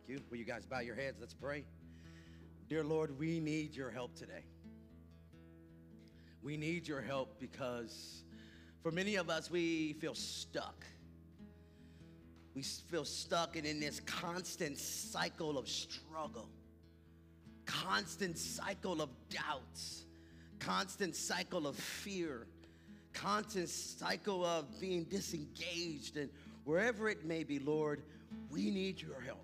Thank you. Will you guys bow your heads? Let's pray. Dear Lord, we need your help today. We need your help because for many of us, we feel stuck. We feel stuck and in this constant cycle of struggle, constant cycle of doubts, constant cycle of fear, constant cycle of being disengaged. And wherever it may be, Lord, we need your help.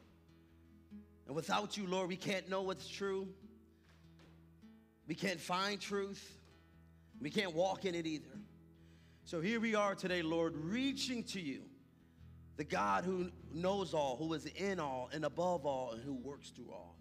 And without you, Lord, we can't know what's true. We can't find truth. We can't walk in it either. So here we are today, Lord, reaching to you, the God who knows all, who is in all and above all, and who works through all,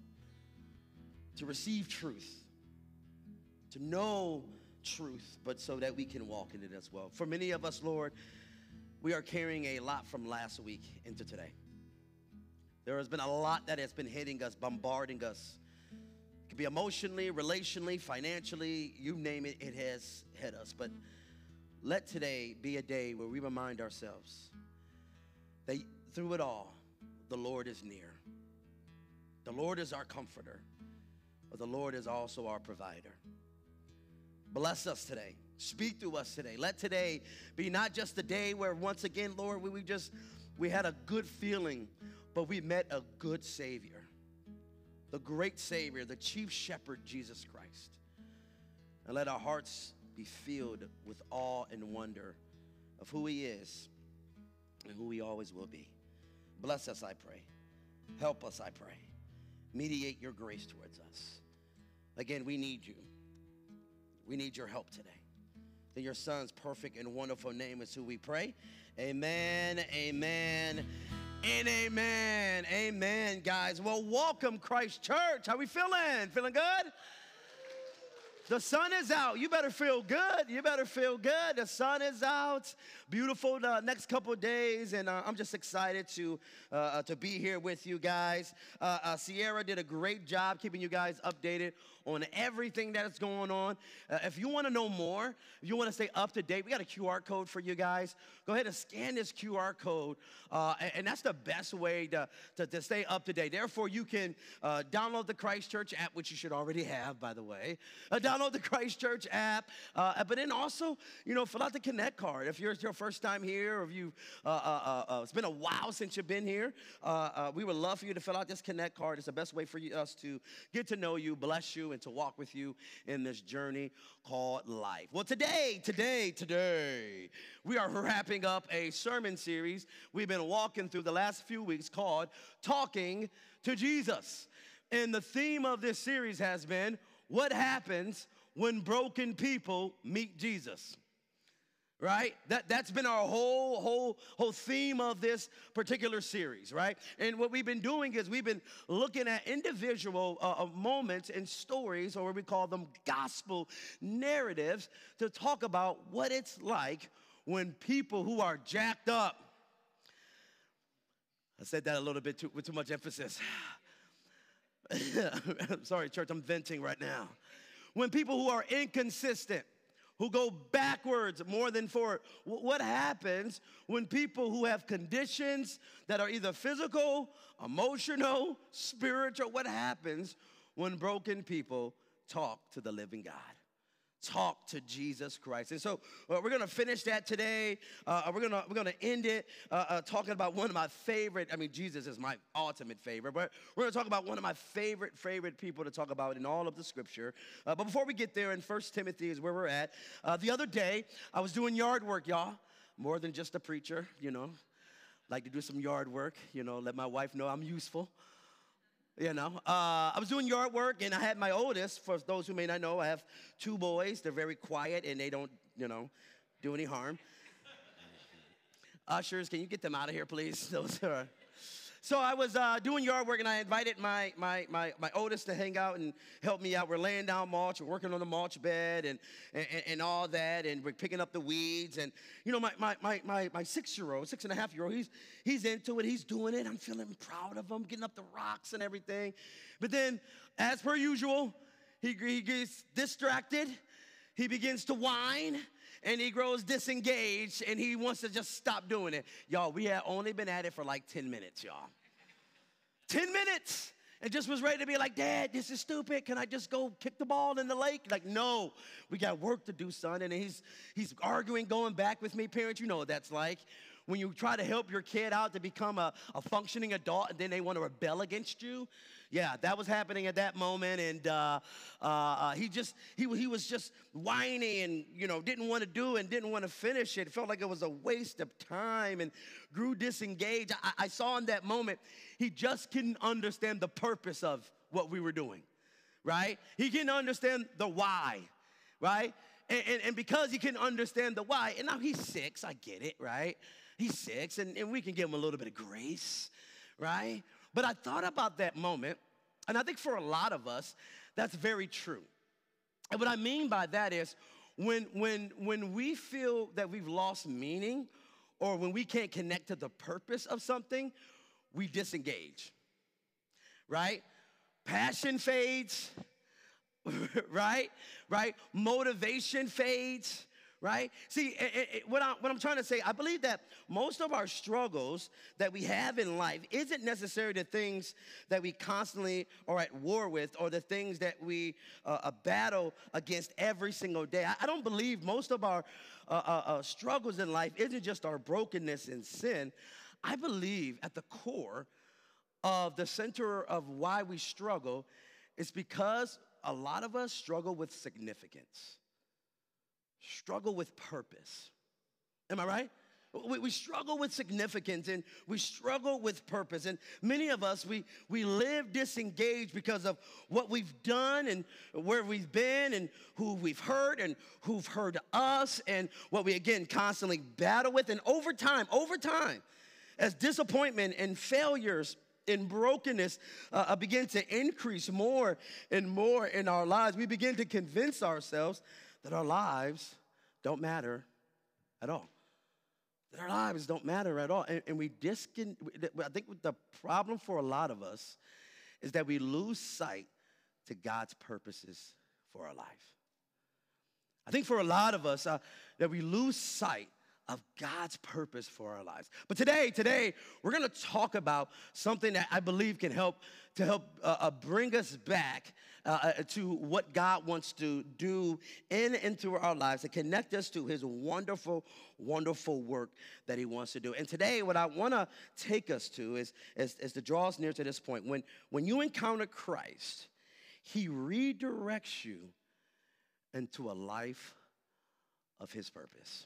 to receive truth, to know truth, but so that we can walk in it as well. For many of us, Lord, we are carrying a lot from last week into today. There has been a lot that has been hitting us, bombarding us. It could be emotionally, relationally, financially, you name it, it has hit us. But let today be a day where we remind ourselves that through it all, the Lord is near. The Lord is our comforter, but the Lord is also our provider. Bless us today. Speak to us today. Let today be not just a day where once again, Lord, we had a good feeling, but we met a good Savior, the great Savior, the chief shepherd, Jesus Christ. And let our hearts be filled with awe and wonder of who he is and who he always will be. Bless us, I pray. Help us, I pray. Mediate your grace towards us. Again, we need you. We need your help today. In your son's perfect and wonderful name is who we pray. Amen, amen, and amen. Amen, guys. Well, welcome, Christ Church. How we feeling? Feeling good? The sun is out. You better feel good. You better feel good. The sun is out. Beautiful the next couple of days, and I'm just excited to be here with you guys. Sierra did a great job keeping you guys updated on everything that is going on. If you want to know more, if you want to stay up to date, we got a QR code for you guys. Go ahead and scan this QR code, and that's the best way to stay up to date. Therefore, you can download the Christ Church app, which you should already have, by the way. Download the Christ Church app, but then also, fill out the Connect card. If it's your first time here, or if you it's been a while since you've been here, we would love for you to fill out this Connect card. It's the best way for us to get to know you, bless you, and to walk with you in this journey called life. Well, today, we are wrapping up a sermon series we've been walking through the last few weeks called Talking to Jesus. And the theme of this series has been, what happens when broken people meet Jesus? Right? That's been our whole theme of this particular series, right? And what we've been doing is we've been looking at individual moments and stories, or what we call them gospel narratives, to talk about what it's like when people who are jacked up. I said that a little bit with too much emphasis. Sorry, church, I'm venting right now. When people who are inconsistent, who go backwards more than forward. What happens when people who have conditions that are either physical, emotional, spiritual, what happens when broken people talk to the living God? Talk to Jesus Christ. And so we're going to finish that today. We're going to end it talking about one of my favorite. Jesus is my ultimate favorite, but we're going to talk about one of my favorite people to talk about in all of the scripture. But before we get there, in 1 Timothy is where we're at. The other day, I was doing yard work, y'all. More than just a preacher, Like to do some yard work, let my wife know I'm useful. I was doing yard work, and I had my oldest. For those who may not know, I have two boys. They're very quiet, and they don't, do any harm. Ushers, can you get them out of here, please? Those are. So I was doing yard work, and I invited my oldest to hang out and help me out. We're laying down mulch, we're working on the mulch bed, and all that, and we're picking up the weeds. And my 6-year-old, 6.5-year-old, he's into it, he's doing it. I'm feeling proud of him, getting up the rocks and everything. But then, as per usual, he gets distracted. He begins to whine. And he grows disengaged, and he wants to just stop doing it. Y'all, we had only been at it for like 10 minutes, y'all. 10 minutes and just was ready to be like, Dad, this is stupid. Can I just go kick the ball in the lake? Like, no, we got work to do, son. And he's arguing, going back with me. Parents, you know what that's like. When you try to help your kid out to become a functioning adult and then they want to rebel against you. Yeah, that was happening at that moment. And he was just whining and, you know, didn't want to do and didn't want to finish it. It felt like it was a waste of time and grew disengaged. I saw in that moment, he just couldn't understand the purpose of what we were doing, right? He couldn't understand the why, right? And because he couldn't understand the why, and now he's 6, I get it, right? He's 6, and we can give him a little bit of grace, right? But I thought about that moment, and I think for a lot of us, that's very true. And what I mean by that is when we feel that we've lost meaning or when we can't connect to the purpose of something, we disengage, right? Passion fades, right? Motivation fades. Right? See, what I'm trying to say, I believe that most of our struggles that we have in life isn't necessarily the things that we constantly are at war with or the things that we battle against every single day. I don't believe most of our struggles in life isn't just our brokenness and sin. I believe at the core of the center of why we struggle is because a lot of us struggle with significance. Struggle with purpose. Am I right? We struggle with significance and we struggle with purpose. And many of us, we live disengaged because of what we've done and where we've been and who we've hurt and who've hurt us and what we, again, constantly battle with. And over time, as disappointment and failures and brokenness begin to increase more and more in our lives, we begin to convince ourselves that our lives don't matter at all. That our lives don't matter at all. And I think the problem for a lot of us is that we lose sight to God's purposes for our life. I think for a lot of us that we lose sight of God's purpose for our lives. But today, we're going to talk about something that I believe can help bring us back to what God wants to do in and through our lives, to connect us to his wonderful, wonderful work that he wants to do. And today, what I want to take us to is to draw us near to this point. When you encounter Christ, he redirects you into a life of his purpose.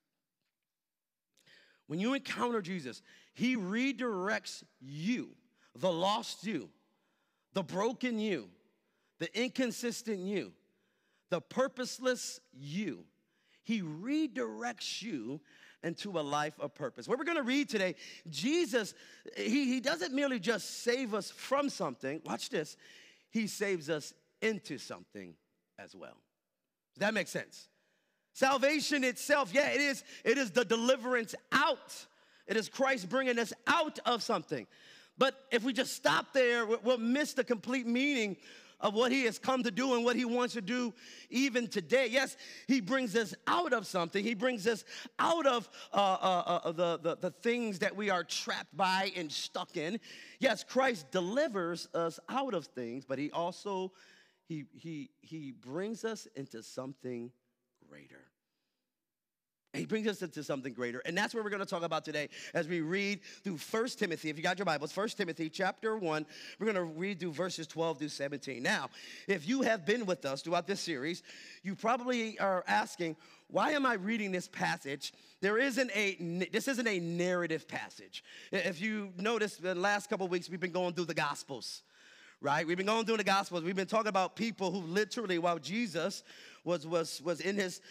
When you encounter Jesus, he redirects you, the lost you, the broken you, the inconsistent you, the purposeless you. He redirects you into a life of purpose. What we're going to read today, Jesus, he doesn't merely just save us from something. Watch this. He saves us into something as well. Does that make sense? Salvation itself, yeah, it is the deliverance out. It is Christ bringing us out of something. But if we just stop there, we'll miss the complete meaning of what he has come to do and what he wants to do even today. Yes, he brings us out of something. He brings us out of the things that we are trapped by and stuck in. Yes, Christ delivers us out of things, but he also, he brings us into something greater. He brings us into something greater. And that's what we're going to talk about today as we read through 1 Timothy. If you got your Bibles, 1 Timothy chapter 1, we're going to read through verses 12 through 17. Now, if you have been with us throughout this series, you probably are asking, why am I reading this passage? This isn't a narrative passage. If you notice, the last couple of weeks, we've been going through the Gospels. Right? We've been going through the Gospels. We've been talking about people who literally, while Jesus was in his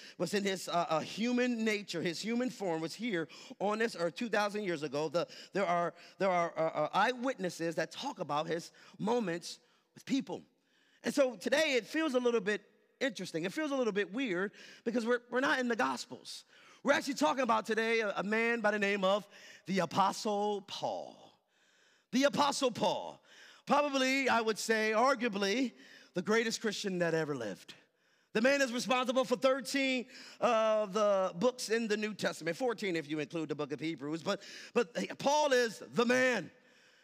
human nature, his human form was here on this earth 2,000 years ago. There are eyewitnesses that talk about his moments with people. And so today it feels a little bit interesting. It feels a little bit weird because we're not in the Gospels. We're actually talking about today a man by the name of the Apostle Paul. The Apostle Paul. Probably, I would say, arguably, the greatest Christian that ever lived. The man is responsible for 13 of the books in the New Testament, 14 if you include the book of Hebrews. But Paul is the man,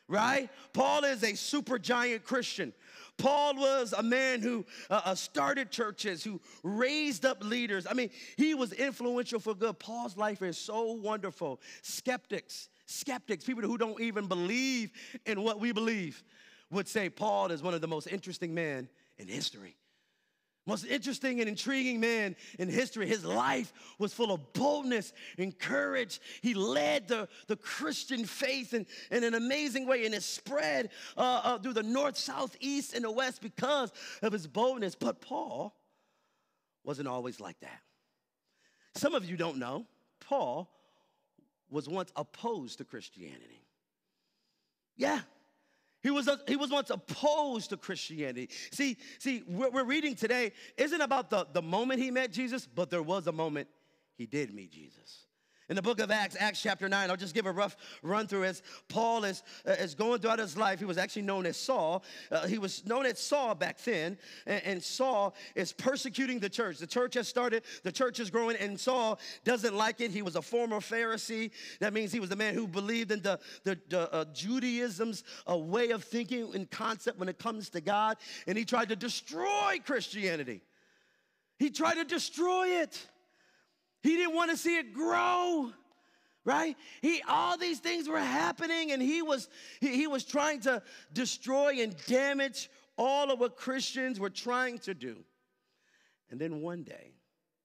right? Paul is a supergiant Christian. Paul was a man who started churches, who raised up leaders. I mean, he was influential for good. Paul's life is so wonderful. Skeptics, people who don't even believe in what we believe, would say Paul is one of the most interesting men in history. Most interesting and intriguing man in history. His life was full of boldness and courage. He led the Christian faith in an amazing way, and it spread through the north, south, east, and the west because of his boldness. But Paul wasn't always like that. Some of you don't know, Paul was once opposed to Christianity. Yeah. He was once opposed to Christianity. See, what we're reading today isn't about the moment he met Jesus, but there was a moment he did meet Jesus. In the book of Acts chapter 9, I'll just give a rough run through as Paul is going throughout his life. He was actually known as Saul. He was known as Saul back then, and Saul is persecuting the church. The church has started, the church is growing, and Saul doesn't like it. He was a former Pharisee. That means he was the man who believed in the Judaism's way of thinking and concept when it comes to God, and he tried to destroy Christianity. He tried to destroy it. He didn't want to see it grow, right? All these things were happening, and he was trying to destroy and damage all of what Christians were trying to do. And then one day,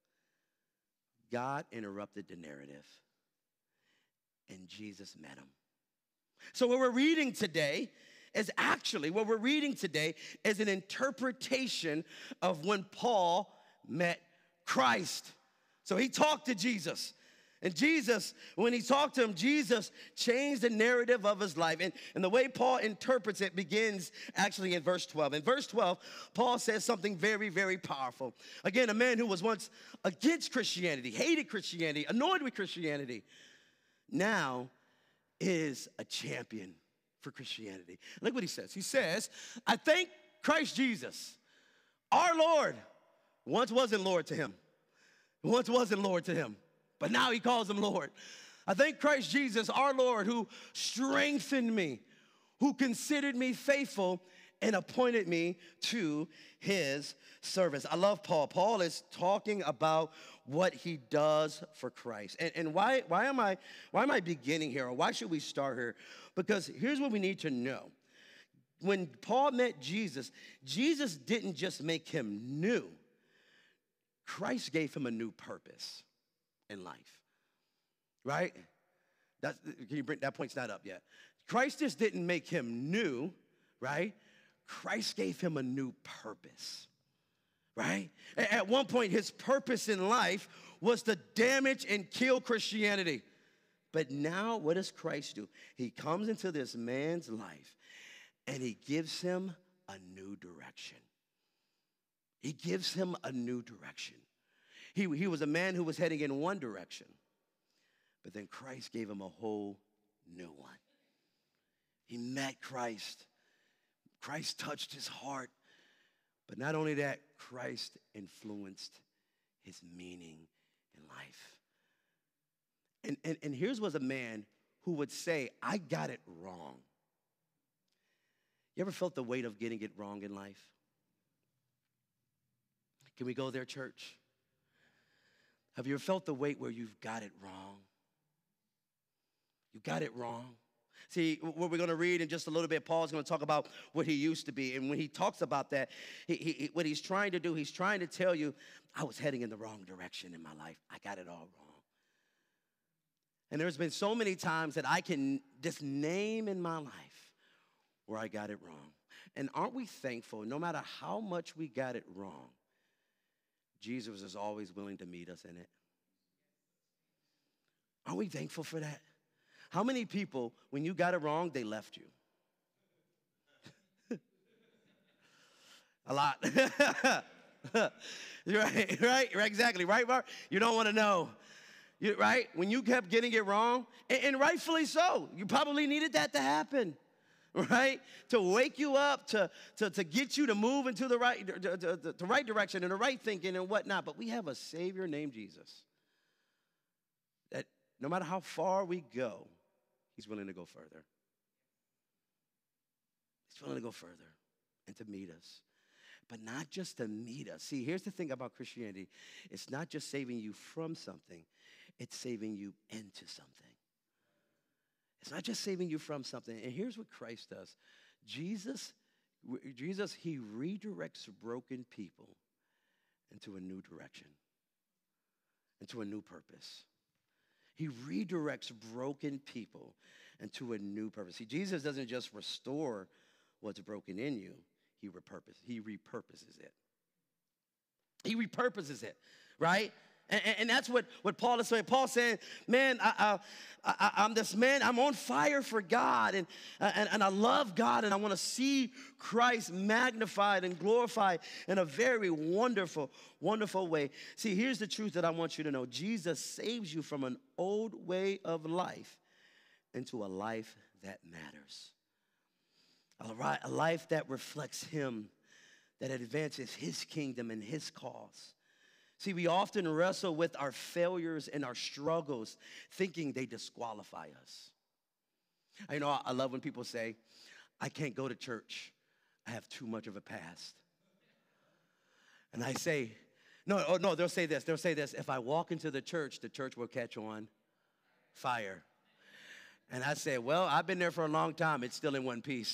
God interrupted the narrative, and Jesus met him. So what we're reading today is an interpretation of when Paul met Christ. So he talked to Jesus. And Jesus, when he talked to him, Jesus changed the narrative of his life. And the way Paul interprets it begins actually in verse 12. In verse 12, Paul says something very, very powerful. Again, a man who was once against Christianity, hated Christianity, annoyed with Christianity, now is a champion for Christianity. Look what he says. He says, I thank Christ Jesus, our Lord, once wasn't Lord to him. Once wasn't Lord to him, but now he calls him Lord. I thank Christ Jesus, our Lord, who strengthened me, who considered me faithful and appointed me to his service. I love Paul. Paul is talking about what he does for Christ. And why am I beginning here, or why should we start here? Because here's what we need to know. When Paul met Jesus, Jesus didn't just make him new. Christ gave him a new purpose in life, right? Can you bring that point's not up yet? Christ just didn't make him new, right? Christ gave him a new purpose, right? At one point, his purpose in life was to damage and kill Christianity. But now, what does Christ do? He comes into this man's life, and he gives him a new direction. He gives him a new direction. He was a man who was heading in one direction, but then Christ gave him a whole new one. He met Christ. Christ touched his heart. But not only that, Christ influenced his meaning in life. And here's was a man who would say, I got it wrong. You ever felt the weight of getting it wrong in life? Can we go there, church? Have you ever felt the weight where you've got it wrong? You got it wrong. See, what we're going to read in just a little bit, Paul's going to talk about what he used to be. And when he talks about that, what he's trying to do, he's trying to tell you, I was heading in the wrong direction in my life. I got it all wrong. And there's been so many times that I can just name in my life where I got it wrong. And aren't we thankful, no matter how much we got it wrong, Jesus is always willing to meet us in it? Are we thankful for that? How many people, when you got it wrong, they left you? A lot. right, exactly. Right, Mark? You don't want to know. Right? When you kept getting it wrong, and rightfully so, you probably needed that to happen. Right? To wake you up, to get you to move into the right direction and the right thinking and whatnot. But we have a Savior named Jesus that no matter how far we go, he's willing to go further. He's willing to go further and to meet us. But not just to meet us. See, here's the thing about Christianity. It's not just saving you from something. It's saving you into something. It's not just saving you from something. And here's what Christ does. Jesus, he redirects broken people into a new direction, into a new purpose. He redirects broken people into a new purpose. See, Jesus doesn't just restore what's broken in you. He repurposes it. He repurposes it, right? And that's what Paul is saying. Paul's saying, man, I'm this man. I'm on fire for God, and I love God, and I want to see Christ magnified and glorified in a very wonderful, wonderful way. See, here's the truth that I want you to know. Jesus saves you from an old way of life into a life that matters. A life that reflects him, that advances his kingdom and his cause. See, we often wrestle with our failures and our struggles, thinking they disqualify us. You know, I love when people say, I can't go to church. I have too much of a past. And I say, no, they'll say this. If I walk into the church will catch on fire. And I say, well, I've been there for a long time. It's still in one piece.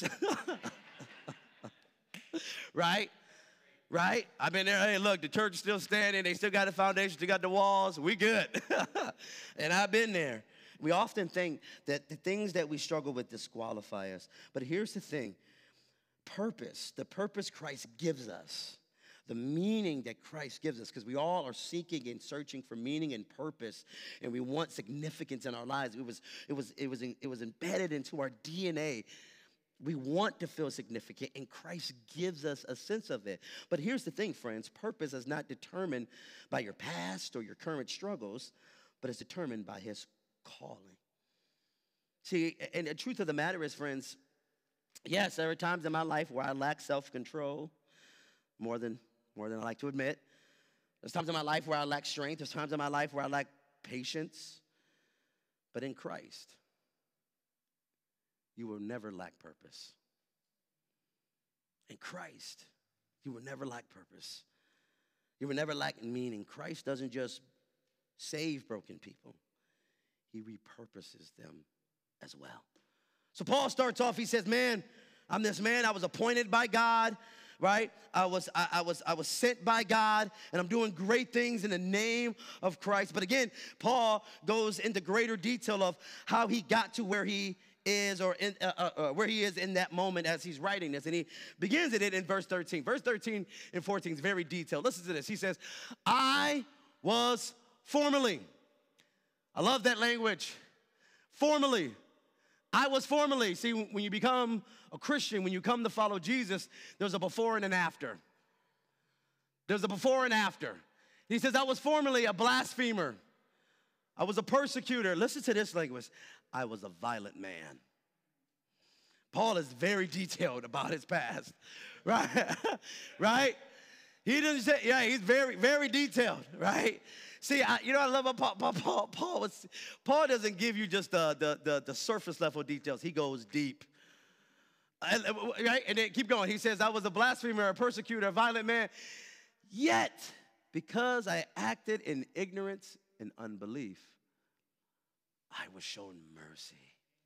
Right? Right? I've been there. Hey, look, the church is still standing. They still got the foundation. They got the walls. We good. And I've been there. We often think that the things that we struggle with disqualify us. But here's the thing. Purpose, the purpose Christ gives us, the meaning that Christ gives us, because we all are seeking and searching for meaning and purpose, and we want significance in our lives. It was embedded into our DNA. We want to feel significant, and Christ gives us a sense of it. But here's the thing, friends. Purpose is not determined by your past or your current struggles, but it's determined by his calling. See, and the truth of the matter is, friends, yes, there are times in my life where I lack self-control more than I like to admit. There's times in my life where I lack strength. There's times in my life where I lack patience. But in Christ, you will never lack purpose. In Christ, you will never lack purpose. You will never lack meaning. Christ doesn't just save broken people. He repurposes them as well. So Paul starts off, he says, man, I'm this man. I was appointed by God, right? I was sent by God, and I'm doing great things in the name of Christ. But again, Paul goes into greater detail of how he got to where he is, or where he is in that moment as he's writing this. And he begins it in verse 13. Verse 13 and 14 is very detailed. Listen to this. He says, I was formerly. I love that language. Formerly. I was formerly. See, when you become a Christian, when you come to follow Jesus, there's a before and an after. There's a before and after. He says, I was formerly a blasphemer. I was a persecutor. Listen to this language. I was a violent man. Paul is very detailed about his past, right? Right? He doesn't say, yeah, he's very, very detailed, right? See, I love about Paul doesn't give you just the surface level details. He goes deep. Right? And then keep going. He says, I was a blasphemer, a persecutor, a violent man. Yet, because I acted in ignorance and unbelief, I was shown mercy.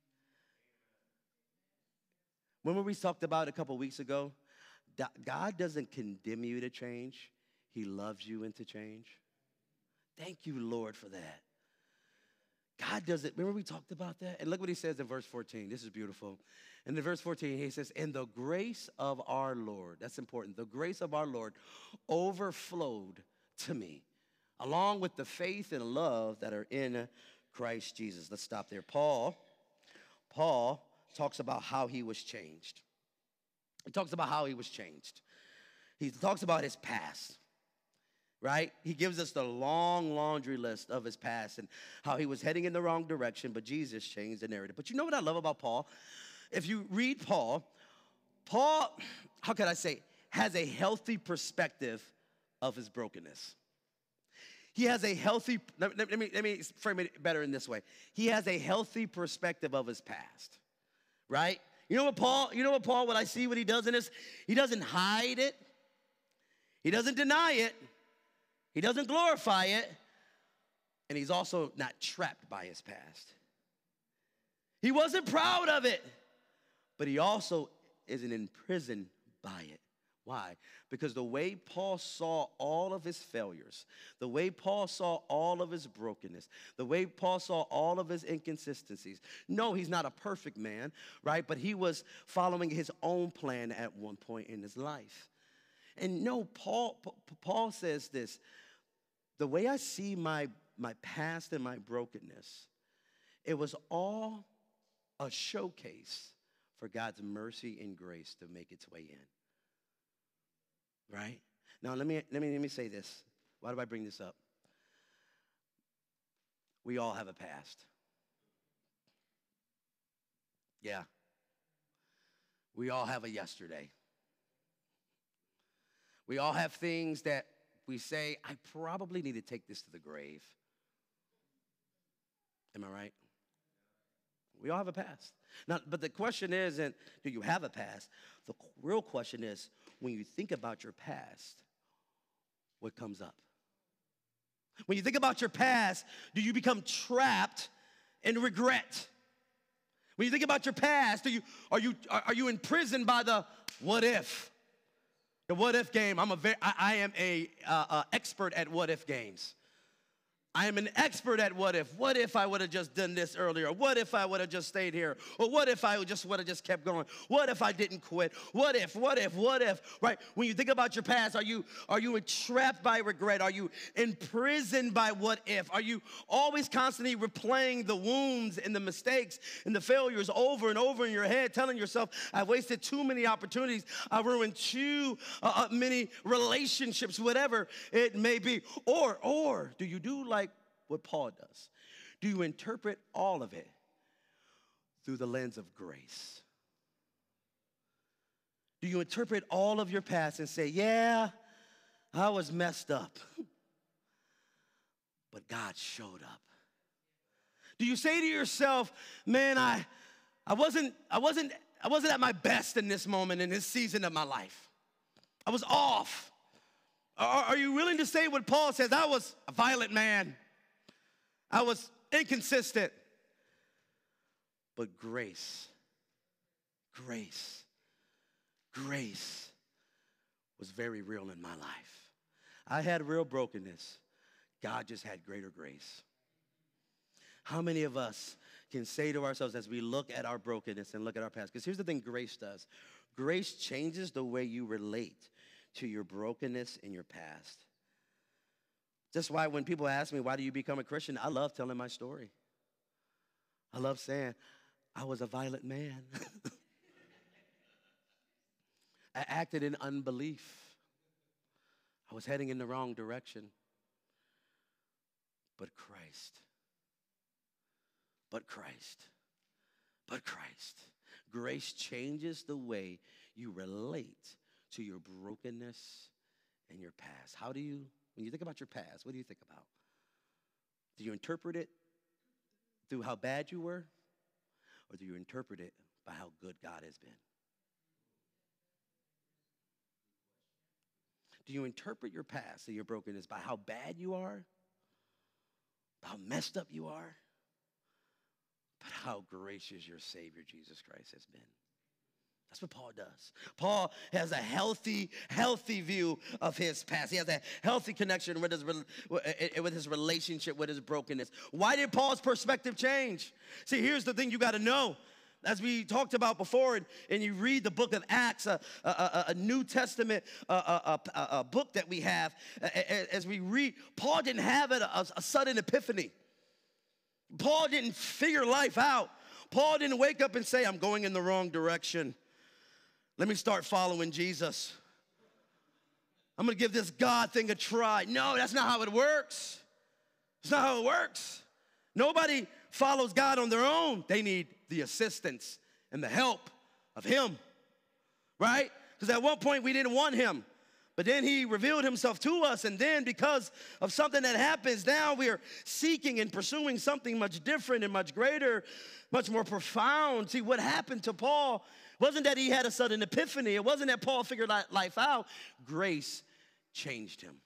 Remember we talked about a couple weeks ago? God doesn't condemn you to change. He loves you into change. Thank you, Lord, for that. God doesn't. Remember we talked about that? And look what he says in verse 14. This is beautiful. And in verse 14, he says, and the grace of our Lord, that's important, the grace of our Lord overflowed to me, along with the faith and love that are in Christ Jesus. Let's stop there. Paul talks about how he was changed. He talks about how he was changed. He talks about his past, right? He gives us the long laundry list of his past and how he was heading in the wrong direction, but Jesus changed the narrative. But you know what I love about Paul? If you read Paul, how can I say, has a healthy perspective of his brokenness. He has a healthy, let me frame it better in this way. He has a healthy perspective of his past, right? What I see what he does in this? He doesn't hide it. He doesn't deny it. He doesn't glorify it. And he's also not trapped by his past. He wasn't proud of it, but he also isn't imprisoned by it. Why? Because the way Paul saw all of his failures, the way Paul saw all of his brokenness, the way Paul saw all of his inconsistencies. No, he's not a perfect man, right? But he was following his own plan at one point in his life. And no, Paul says this, the way I see my past and my brokenness, it was all a showcase for God's mercy and grace to make its way in. Right? Now, let me say this. Why do I bring this up? We all have a past. Yeah. We all have a yesterday. We all have things that we say, I probably need to take this to the grave. Am I right? We all have a past. Now, but the question isn't, do you have a past? The real question is, when you think about your past, what comes up? When you think about your past, do you become trapped in regret? When you think about your past, are you imprisoned by the what if? The what if game. I am a expert at what if games. I am an expert at what if. What if I would have just done this earlier? What if I would have just stayed here? Or what if I would have just kept going? What if I didn't quit? What if? Right? When you think about your past, are you entrapped by regret? Are you imprisoned by what if? Are you always constantly replaying the wounds and the mistakes and the failures over and over in your head, telling yourself, I've wasted too many opportunities. I've ruined too many relationships, whatever it may be. Or do you do like what Paul does? Do you interpret all of it through the lens of grace? Do you interpret all of your past and say, yeah, I was messed up, but God showed up? Do you say to yourself, man, I wasn't at my best in this moment, in this season of my life. I was off. Are you willing to say what Paul says? I was a violent man. I was inconsistent. But grace was very real in my life. I had real brokenness. God just had greater grace. How many of us can say to ourselves as we look at our brokenness and look at our past? Because here's the thing grace does. Grace changes the way you relate to your brokenness in your past. That's why when people ask me, why do you become a Christian? I love telling my story. I love saying, I was a violent man. I acted in unbelief. I was heading in the wrong direction. But Christ. Grace changes the way you relate to your brokenness and your past. When you think about your past, what do you think about? Do you interpret it through how bad you were? Or do you interpret it by how good God has been? Do you interpret your past and your brokenness by how bad you are? How messed up you are? But how gracious your Savior, Jesus Christ, has been. That's what Paul does. Paul has a healthy view of his past. He has a healthy connection with his relationship, with his brokenness. Why did Paul's perspective change? See, here's the thing you got to know. As we talked about before, and you read the book of Acts, a New Testament a book that we have, as we read, Paul didn't have a sudden epiphany. Paul didn't figure life out. Paul didn't wake up and say, I'm going in the wrong direction. Let me start following Jesus. I'm going to give this God thing a try. No, that's not how it works. It's not how it works. Nobody follows God on their own. They need the assistance and the help of Him, right? Because at one point we didn't want Him. But then he revealed himself to us, and then because of something that happens, now we are seeking and pursuing something much different and much greater, much more profound. See, what happened to Paul wasn't that he had a sudden epiphany. It wasn't that Paul figured life out. Grace changed him.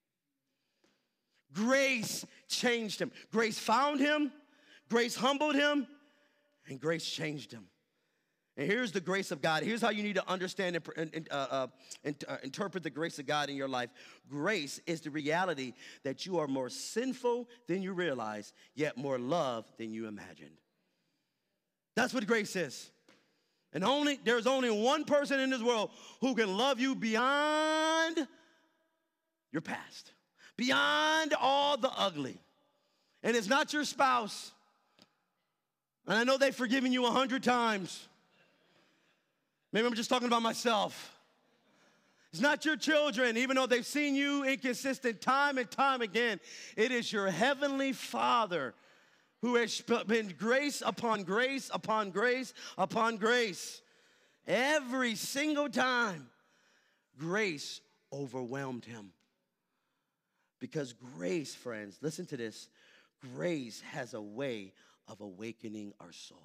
Grace changed him. Grace found him. Grace humbled him. And grace changed him. And here's the grace of God. Here's how you need to understand and interpret the grace of God in your life. Grace is the reality that you are more sinful than you realize, yet more loved than you imagined. That's what grace is. And there's only one person in this world who can love you beyond your past, beyond all the ugly. And it's not your spouse. And I know they've forgiven you 100 times. Maybe I'm just talking about myself. It's not your children, even though they've seen you inconsistent time and time again. It is your heavenly Father who has been grace upon grace upon grace upon grace. Every single time, grace overwhelmed him. Because grace, friends, listen to this, grace has a way of awakening our souls.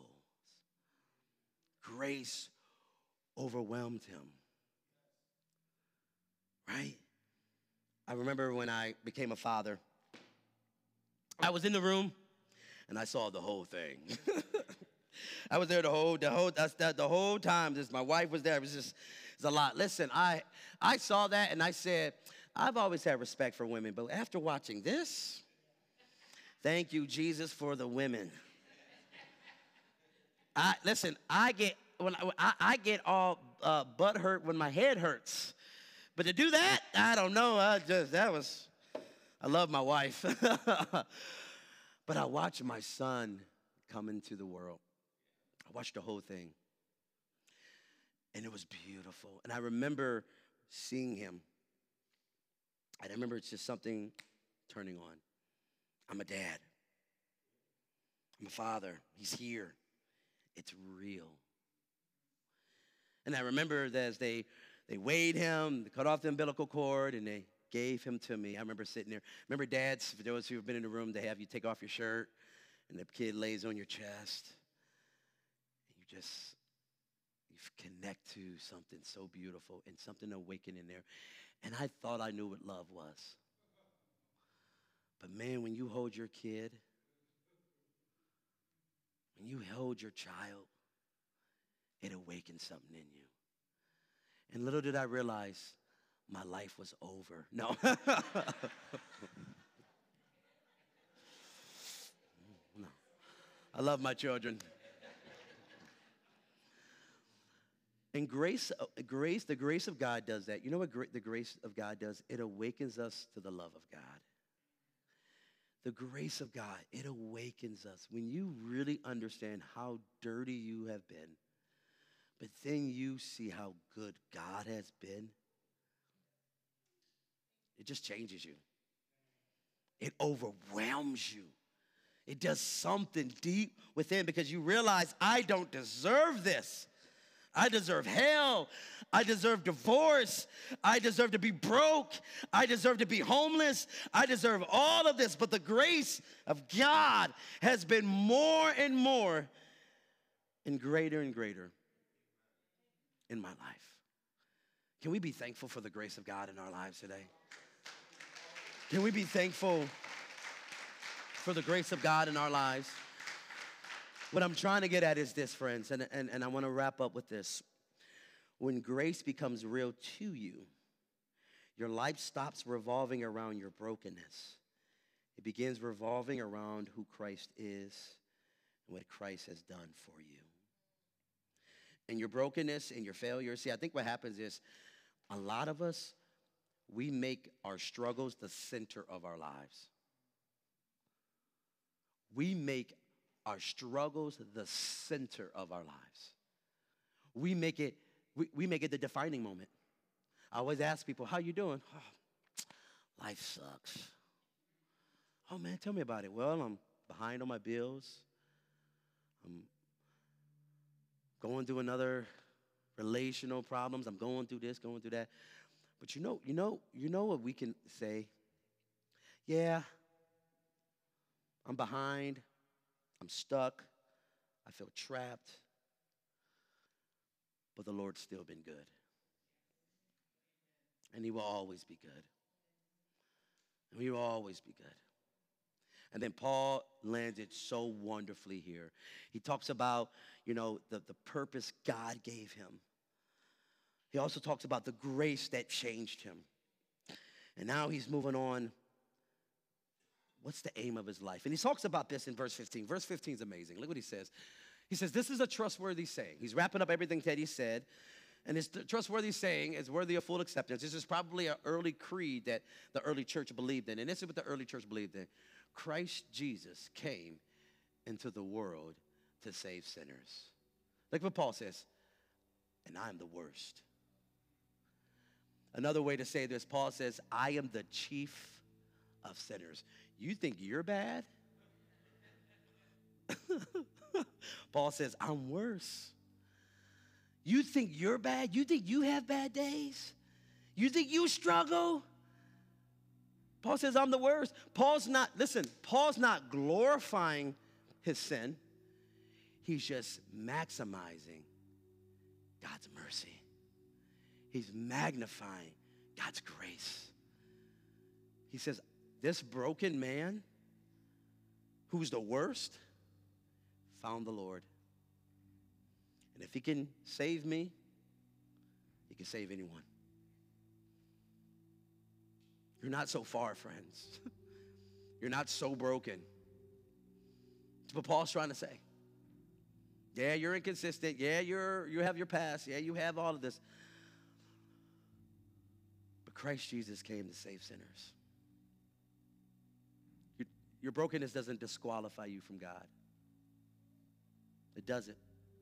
Grace overwhelmed him. Right? I remember when I became a father, I was in the room and I saw the whole thing. I was there the whole time. My wife was there. It was a lot. Listen, I saw that and I said, I've always had respect for women, but after watching this, thank you, Jesus, for the women. I get all butt hurt when my head hurts. But to do that, I don't know. I love my wife. But I watched my son come into the world. I watched the whole thing. And it was beautiful. And I remember seeing him. I remember it's just something turning on. I'm a dad. I'm a father. He's here. It's real. And I remember that as they weighed him, they cut off the umbilical cord, and they gave him to me. I remember sitting there. Remember dads, for those who have been in the room, they have you take off your shirt, and the kid lays on your chest. And you connect to something so beautiful and something awakening there. And I thought I knew what love was. But man, when you hold your kid, when you hold your child, it awakens something in you. And little did I realize my life was over. No. No. I love my children. And the grace of God does that. You know what the grace of God does? It awakens us to the love of God. The grace of God, it awakens us. When you really understand how dirty you have been, but then you see how good God has been, it just changes you. It overwhelms you. It does something deep within because you realize, I don't deserve this. I deserve hell. I deserve divorce. I deserve to be broke. I deserve to be homeless. I deserve all of this. But the grace of God has been more and more and greater in my life. Can we be thankful for the grace of God in our lives today? Can we be thankful for the grace of God in our lives? What I'm trying to get at is this, friends, and I want to wrap up with this. When grace becomes real to you, your life stops revolving around your brokenness. It begins revolving around who Christ is and what Christ has done for you. And your brokenness and your failures, see, I think what happens is a lot of us, we make our struggles the center of our lives. We make our struggles the center of our lives. We make it the defining moment. I always ask people, how you doing? Oh, life sucks. Oh, man, tell me about it. Well, I'm behind on my bills. I'm going through another relational problems. I'm going through this, going through that. But you know what we can say? Yeah, I'm behind. I'm stuck. I feel trapped. But the Lord's still been good. And he will always be good. And he will always be good. And then Paul landed so wonderfully here. He talks about, the purpose God gave him. He also talks about the grace that changed him. And now he's moving on. What's the aim of his life? And he talks about this in verse 15. Verse 15 is amazing. Look what he says. He says, this is a trustworthy saying. He's wrapping up everything that he said. And his trustworthy saying is worthy of full acceptance. This is probably an early creed that the early church believed in. And this is what the early church believed in. Christ Jesus came into the world to save sinners. Look what Paul says. And I am the worst. Another way to say this, Paul says, I am the chief of sinners. You think you're bad? Paul says, I'm worse. You think you're bad? You think you have bad days? You think you struggle? Paul says, I'm the worst. Paul's not glorifying his sin. He's just maximizing God's mercy. He's magnifying God's grace. He says, this broken man, who's the worst, found the Lord. And if he can save me, he can save anyone. You're not so far, friends. You're not so broken. That's what Paul's trying to say. Yeah, you're inconsistent. Yeah, you have your past. Yeah, you have all of this. But Christ Jesus came to save sinners. Your brokenness doesn't disqualify you from God. It doesn't.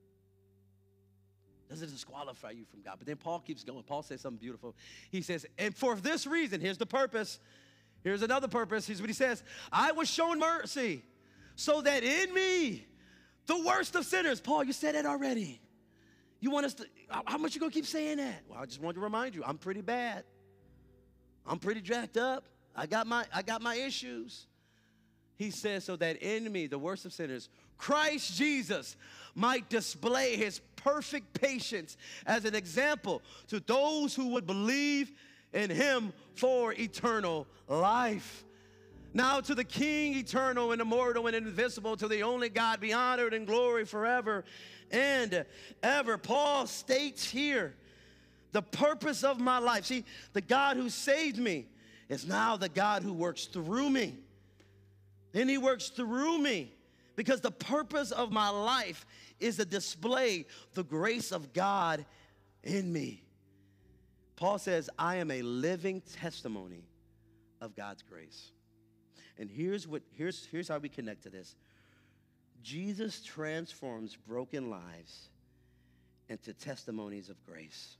It doesn't disqualify you from God. But then Paul keeps going. Paul says something beautiful. He says, and for this reason, here's the purpose. Here's another purpose. Here's what he says. I was shown mercy so that in me, the worst of sinners. Paul, you said that already. You want us to, how much you going to keep saying that? Well, I just wanted to remind you, I'm pretty bad. I'm pretty jacked up. I got my issues. He says, so that in me, the worst of sinners, Christ Jesus might display his perfect patience as an example to those who would believe in him for eternal life. Now to the King, eternal and immortal and invisible, to the only God, be honored and glory forever and ever. Paul states here, the purpose of my life. See, the God who saved me is now the God who works through me. And he works through me because the purpose of my life is to display the grace of God in me. Paul says, I am a living testimony of God's grace. And here's how we connect to this. Jesus transforms broken lives into testimonies of grace.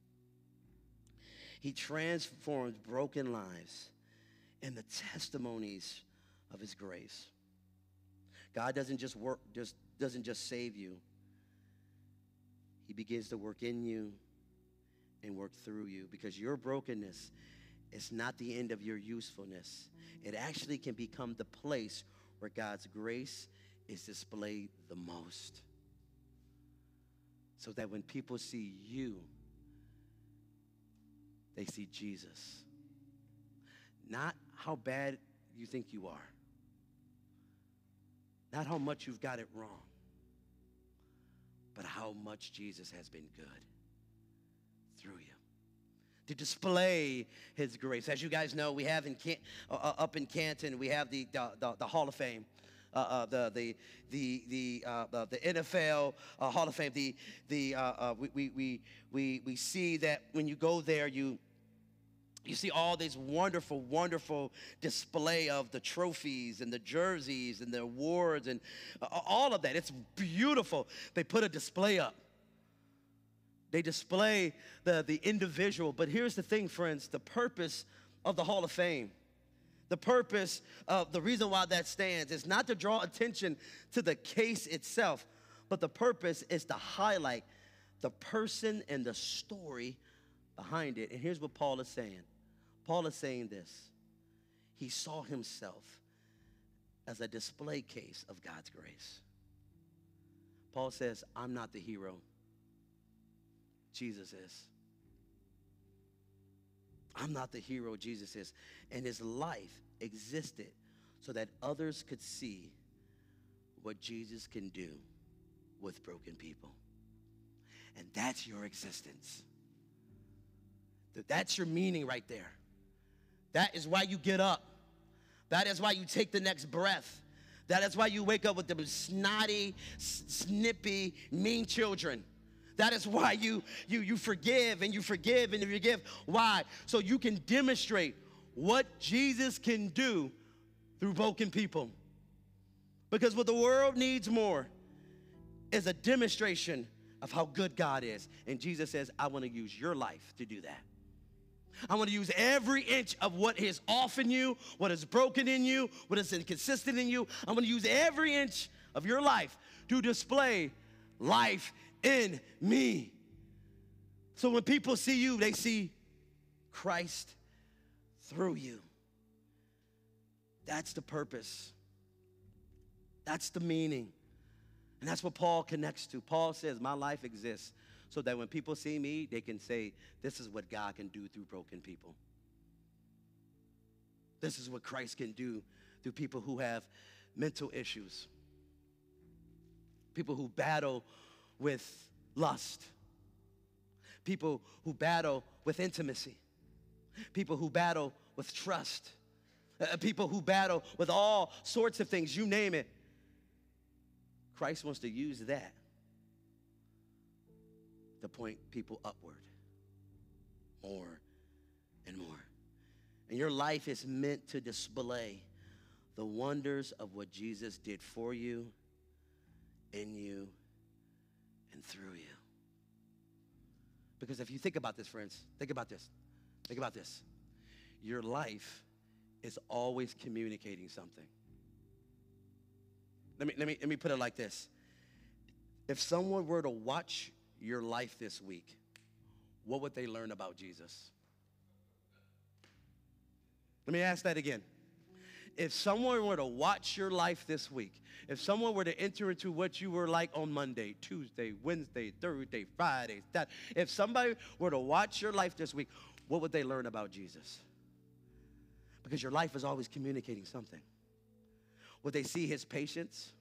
He transforms broken lives into testimonies of his grace. God doesn't just save you. He begins to work in you and work through you, because your brokenness is not the end of your usefulness. It actually can become the place where God's grace is displayed the most. So that when people see you, they see Jesus. Not how bad you think you are. Not how much you've got it wrong, but how much Jesus has been good through you. To display his grace. As you guys know, we have up in Canton, we have the Hall of Fame. The NFL Hall of Fame. We see that when you go there, you see all this wonderful, wonderful display of the trophies and the jerseys and the awards and all of that. It's beautiful. They put a display up. They display the individual. But here's the thing, friends. The purpose of the Hall of Fame, the purpose of the reason why that stands is not to draw attention to the case itself, but the purpose is to highlight the person and the story behind it. And here's what Paul is saying. Paul is saying this. He saw himself as a display case of God's grace. Paul says, I'm not the hero. Jesus is. I'm not the hero, Jesus is. And his life existed so that others could see what Jesus can do with broken people. And that's your existence. That's your meaning right there. That is why you get up. That is why you take the next breath. That is why you wake up with the snotty, snippy, mean children. That is why you forgive and you forgive and you forgive. Why? So you can demonstrate what Jesus can do through broken people. Because what the world needs more is a demonstration of how good God is. And Jesus says, I want to use your life to do that. I want to use every inch of what is off in you, what is broken in you, what is inconsistent in you. I'm going to use every inch of your life to display life in me. So when people see you, they see Christ through you. That's the purpose. That's the meaning. And that's what Paul connects to. Paul says, my life exists so that when people see me, they can say, this is what God can do through broken people. This is what Christ can do through people who have mental issues, people who battle with lust, people who battle with intimacy, people who battle with trust, people who battle with all sorts of things, you name it. Christ wants to use that to point people upward more and more. And your life is meant to display the wonders of what Jesus did for you, in you, and through you. Because if you think about this, friends, think about this. Think about this. Your life is always communicating something. Let me put it like this. If someone were to watch your life this week, what would they learn about Jesus? Let me ask that again. If someone were to watch your life this week, if someone were to enter into what you were like on Monday, Tuesday, Wednesday, Thursday, Friday, if somebody were to watch your life this week, what would they learn about Jesus? Because your life is always communicating something. Would they see his patience?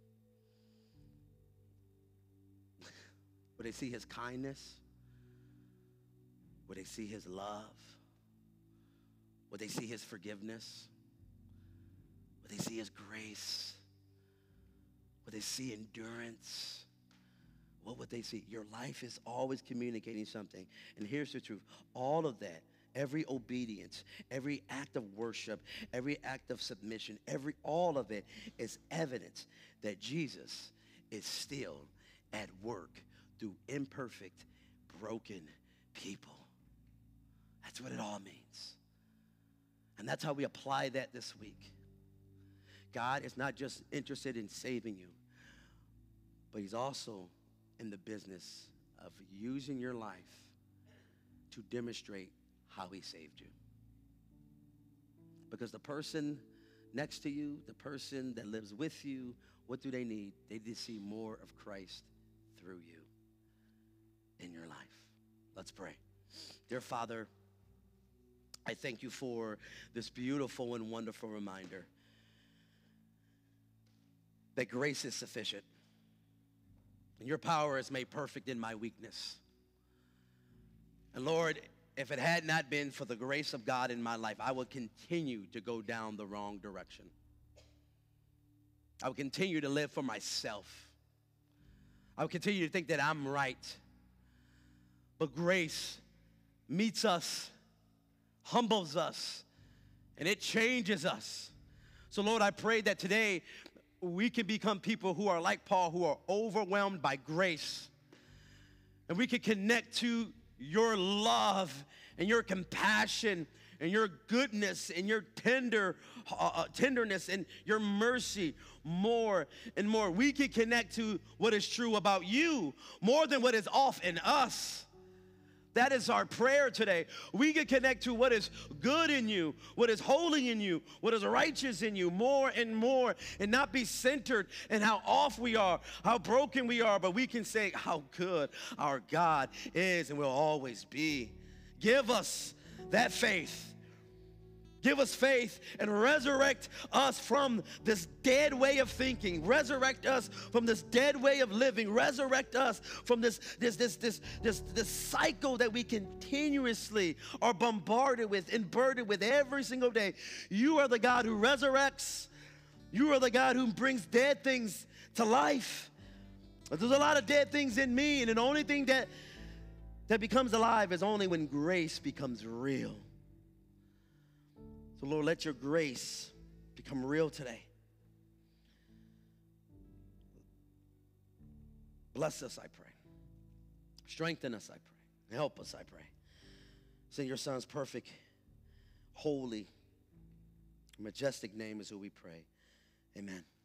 Would they see his kindness? Would they see his love? Would they see his forgiveness? Would they see his grace? Would they see endurance? What would they see? Your life is always communicating something. And here's the truth. All of that, every obedience, every act of worship, every act of submission, all of it is evidence that Jesus is still at work through imperfect, broken people. That's what it all means. And that's how we apply that this week. God is not just interested in saving you, but he's also in the business of using your life to demonstrate how he saved you. Because the person next to you, the person that lives with you, what do they need? They need to see more of Christ through you in your life. Let's pray. Dear Father, I thank you for this beautiful and wonderful reminder that grace is sufficient. And your power is made perfect in my weakness. And Lord, if it had not been for the grace of God in my life, I would continue to go down the wrong direction. I would continue to live for myself. I would continue to think that I'm right. But grace meets us, humbles us, and it changes us. So Lord, I pray that today we can become people who are like Paul, who are overwhelmed by grace. And we can connect to your love and your compassion and your goodness and your tenderness and your mercy more and more. We can connect to what is true about you more than what is off in us. That is our prayer today. We can connect to what is good in you, what is holy in you, what is righteous in you more and more, and not be centered in how off we are, how broken we are, but we can say how good our God is and will always be. Give us that faith. Give us faith and resurrect us from this dead way of thinking. Resurrect us from this dead way of living. Resurrect us from this cycle that we continuously are bombarded with and burdened with every single day. You are the God who resurrects. You are the God who brings dead things to life. But there's a lot of dead things in me, and the only thing that becomes alive is only when grace becomes real. So, Lord, let your grace become real today. Bless us, I pray. Strengthen us, I pray. Help us, I pray. Send your Son's perfect, holy, majestic name is who we pray. Amen.